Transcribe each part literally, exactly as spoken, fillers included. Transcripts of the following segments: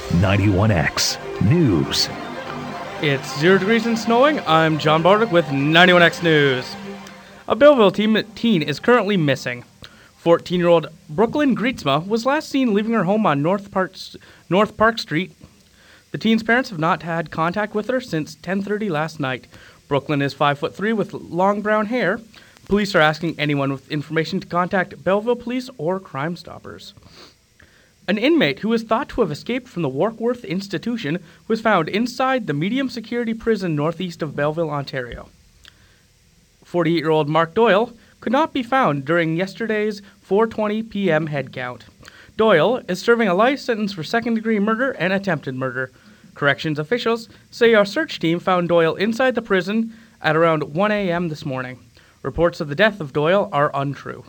ninety-one X News. It's zero degrees and snowing. I'm John Bardick with ninety-one X News. A Belleville teen, teen is currently missing. fourteen-year-old Brooklyn Greetsma was last seen leaving her home on North Park, North Park Street. The teen's parents have not had contact with her since ten thirty last night. Brooklyn is five foot three with long brown hair. Police are asking anyone with information to contact Belleville Police or Crime Stoppers. An inmate who is thought to have escaped from the Warkworth Institution was found inside the medium-security prison northeast of Belleville, Ontario. forty-eight-year-old Mark Doyle could not be found during yesterday's four twenty p.m. head count. Doyle is serving a life sentence for second-degree murder and attempted murder. Corrections officials say our search team found Doyle inside the prison at around one a.m. this morning. Reports of the death of Doyle are untrue.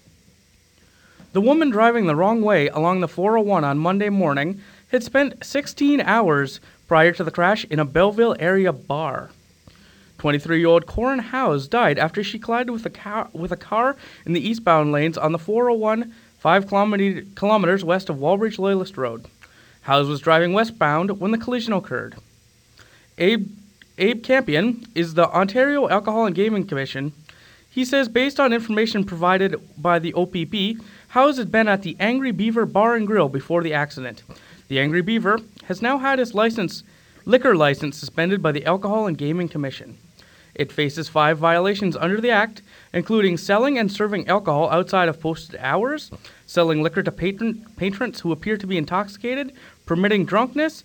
The woman driving the wrong way along the four oh one on Monday morning had spent sixteen hours prior to the crash in a Belleville area bar. twenty-three-year-old Corin Howes died after she collided with a car, with a car in the eastbound lanes on the four oh one, five kilometer, kilometers west of Walbridge Loyalist Road. Howes was driving westbound when the collision occurred. Abe, Abe Campion is the Ontario Alcohol and Gaming Commission. He says based on information provided by the O P P, Howes had been at the Angry Beaver Bar and Grill before the accident. The Angry Beaver has now had its license, liquor license suspended by the Alcohol and Gaming Commission. It faces five violations under the Act, including selling and serving alcohol outside of posted hours, selling liquor to patron, patrons who appear to be intoxicated, permitting drunkenness,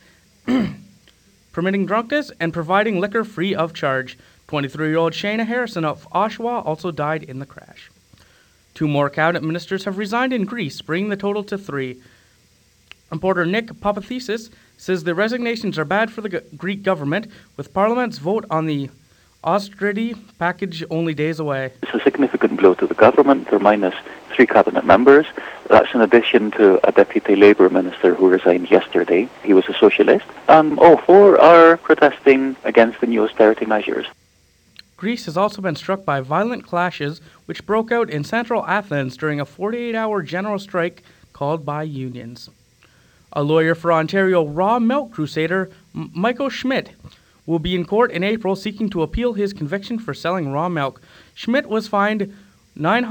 permitting drunkenness, and providing liquor free of charge. twenty-three-year-old Shayna Harrison of Oshawa also died in the crash. Two more cabinet ministers have resigned in Greece, bringing the total to three. Reporter Nick Papathesis says the resignations are bad for the G- Greek government, with Parliament's vote on the austerity package only days away. It's a significant blow to the government. They're minus three cabinet members. That's in addition to a deputy Labour minister who resigned yesterday. He was a socialist. And all four are protesting against the new austerity measures. Greece has also been struck by violent clashes which broke out in central Athens during a forty-eight hour general strike called by unions. A lawyer for Ontario raw milk crusader M- Michael Schmidt will be in court in April seeking to appeal his conviction for selling raw milk. Schmidt was fined nine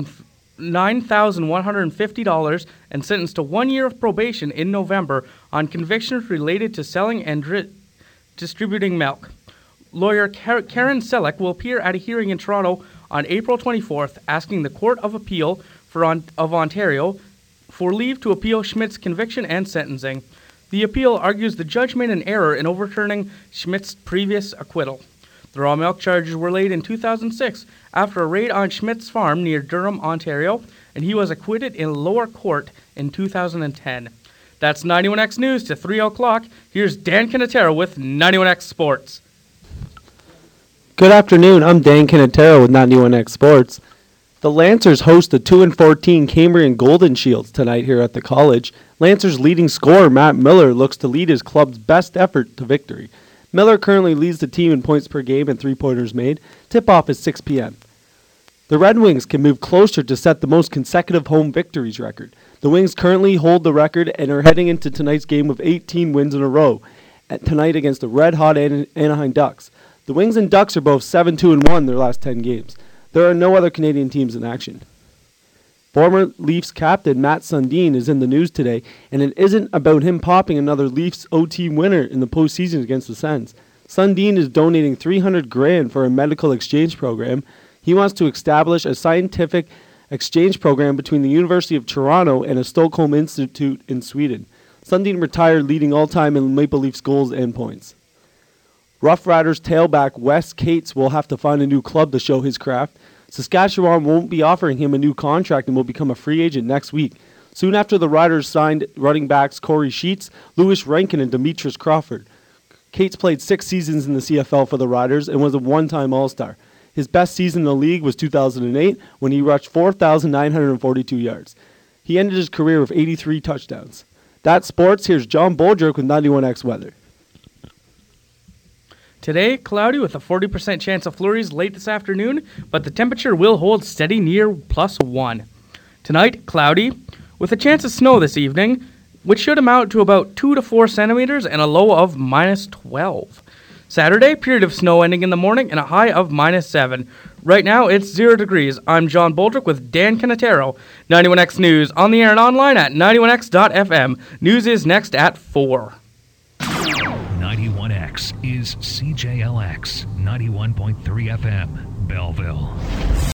thousand one hundred fifty dollars and sentenced to one year of probation in November on convictions related to selling and dri- distributing milk. Lawyer Karen Selleck will appear at a hearing in Toronto on April twenty-fourth, asking the Court of Appeal for on- of Ontario for leave to appeal Schmidt's conviction and sentencing. The appeal argues the judge made an error in overturning Schmidt's previous acquittal. The raw milk charges were laid in two thousand six after a raid on Schmidt's farm near Durham, Ontario, and he was acquitted in lower court in two thousand ten. That's ninety-one X News to three o'clock. Here's Dan Canatero with ninety-one X Sports. Good afternoon, I'm Dan Canatero with ninety-one X Sports. The Lancers host the two and fourteen Cambrian Golden Shields tonight here at the college. Lancers leading scorer Matt Miller looks to lead his club's best effort to victory. Miller currently leads the team in points per game and three-pointers made. Tip-off is six p.m. The Red Wings can move closer to set the most consecutive home victories record. The Wings currently hold the record and are heading into tonight's game with eighteen wins in a row, at tonight against the red-hot An- Anaheim Ducks. The Wings and Ducks are both seven two and one in their last ten games. There are no other Canadian teams in action. Former Leafs captain Matt Sundin is in the news today, and it isn't about him popping another Leafs O T winner in the postseason against the Sens. Sundin is donating three hundred grand for a medical exchange program. He wants to establish a scientific exchange program between the University of Toronto and a Stockholm Institute in Sweden. Sundin retired leading all-time in Maple Leafs goals and points. Rough Riders tailback Wes Cates will have to find a new club to show his craft. Saskatchewan won't be offering him a new contract and will become a free agent next week. Soon after the Riders signed running backs Corey Sheets, Louis Rankin, and Demetrius Crawford. Cates played six seasons in the C F L for the Riders and was a one-time All-Star. His best season in the league was two thousand eight when he rushed four thousand nine hundred forty-two yards. He ended his career with eighty-three touchdowns. That's sports. Here's John Boldrick with ninety-one X Weather. Today, cloudy with a forty percent chance of flurries late this afternoon, but the temperature will hold steady near plus one. Tonight, cloudy with a chance of snow this evening, which should amount to about two to four centimeters and a low of minus twelve. Saturday, period of snow ending in the morning and a high of minus seven. Right now, it's zero degrees. I'm John Boldrick with Dan Canatero, ninety-one X News, on the air and online at ninety-one x dot f m. News is next at four. ninety-one X is C J L X, ninety-one point three F M, Belleville.